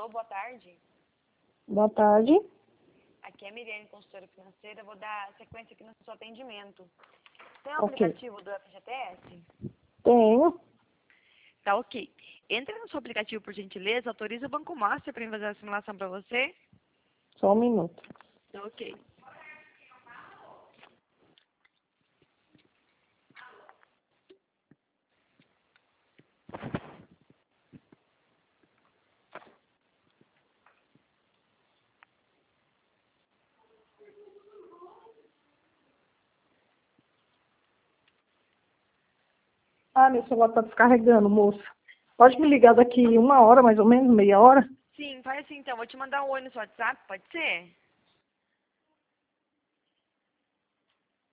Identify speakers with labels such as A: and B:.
A: Alô, boa tarde.
B: Boa tarde.
A: Aqui é a Miriane, consultora financeira. Vou dar sequência aqui no seu atendimento. Tem um
B: Ok.
A: aplicativo do FGTS?
B: Tenho.
A: Tá ok. Entra no seu aplicativo, por gentileza. Autoriza o Banco Master para fazer a simulação para você.
B: Só um minuto.
A: Tá ok.
B: Ah, meu celular está descarregando, moça. Pode me ligar daqui 1 hora, mais ou menos, meia hora?
A: Sim, faz assim então. Vou te mandar um oi no seu WhatsApp, pode ser?